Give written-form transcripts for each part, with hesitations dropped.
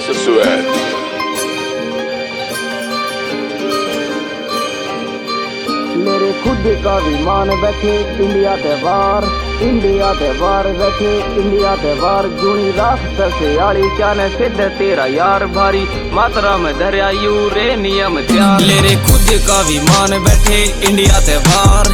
sensuell. मेरे खुद का विमान बैठे इंडिया त्योहार बैठे इंडिया त्योहार जूनी रात से आड़ी क्या न सिद्ध तेरा यार भारी मात्रा में धरिया यूरेनियम त्यार। मेरे खुद का विमान बैठे इंडिया त्योहार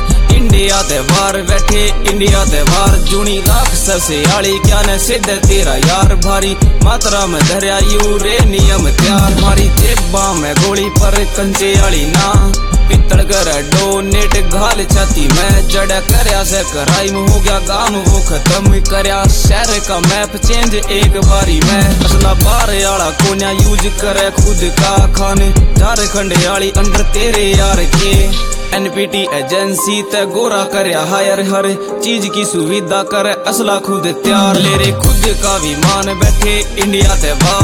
बैठे इंडिया त्योहार जूनी राख से आड़ी क्या न सिद्ध तेरा यार भारी मात्रा में धरिया यूरेनियम त्यार। मारी जेबा में गोली पर कंचे आड़ी ना पित्तल कर डोनेट घाल छाती में जड़ करया से कराइम हो गया काम वो खत्म करया शहर का मैप चेंज एक बारी में। असला बार आला कोन्या यूज करे खुद का खाने झारखंड आली अंडर तेरे यार के एनपीटी एजेंसी ते गोरा करया हायर हर चीज की सुविधा करे असला खुद तैयार। लेरे खुद का विमान बैठे इंडिया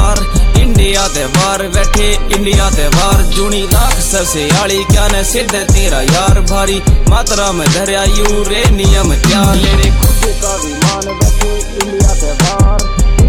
त्योहार बैठे इंडिया त्योहार जूनी राख से आड़ी क्या न सिद्ध तेरा यार भारी मात्रा में धरिया यूरेनियम त्यार। मेरे खुद का विमान बैठे इंडिया त्योहार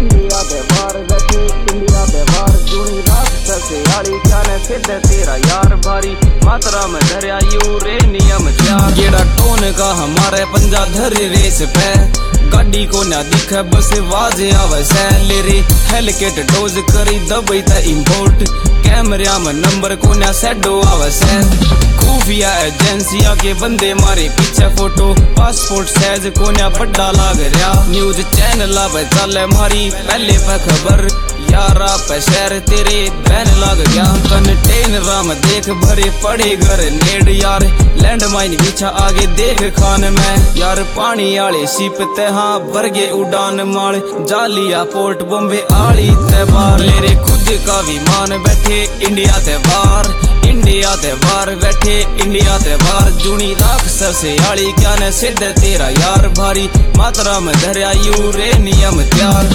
बैठे इंडिया त्योहार जूनी रात से आड़ी क्या न सिद्ध तेरा यार भारी मात्रा में धरिया यूरेनियम त्यार। गेड़ा टोन का हमारे पंजा धरे रेस पे गाड़ी को ना दिखे बस वाजे आवे सैलरी हेलकेट डोज करी दबई त इम्पोर्ट कैमरा में नंबर को ना सेडो आवे से खुफिया एजेंसिया के बंदे मारे पीछे फोटो पासपोर्ट साइज को ना बड़ा लाग रहा न्यूज चैनल आवे चले मारी पहले पे खबर यारा पे शहर तेरे बहन लग गया कंटेनर में देख भरे पड़े घर नेड़ यार लैंडमाइन पीछा आगे देख खान में यार पानी आले शिप ते हाँ बरगे उड़ान माल जालिया पोर्ट बॉम्बे आली त्योहार। मेरे खुद का विमान बैठे इंडिया त्योहार बैठे इंडिया त्योहार जूनी राख से आड़ी क्या न सिद्ध तेरा यार भारी मात्रा में धरिया यूरेनियम त्यार।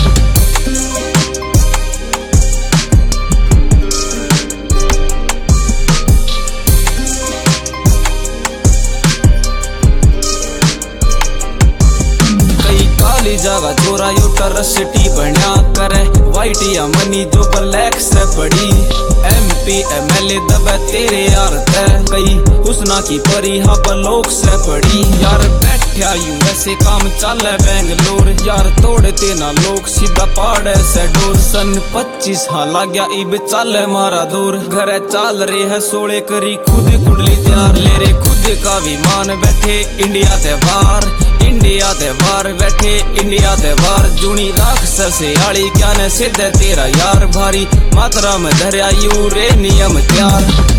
जगह चोरा यू टरसिटी बना करे वाइट या मनी जो ब्लैक से पड़ी MP MLA दबे तेरे यार तय कई हुस्ना की परी हाँ बलोक से पड़ी यार बैठा USA काम चले बेंगलोर यार तोड़ते ना लोग सीधा पाड़े से डोर सन 25 हाँ लग गया इब चले मारा दूर घर चाल रहे है सोले करी खुद कुंडली तैयार। लेरे खुद का विमान बैठे इंडिया त्योहार बैठे इंडिया त्योहार जूनी राख से आड़ी क्या न सिद्ध तेरा यार भारी मात्रा में धरिया यूरेनियम त्यार।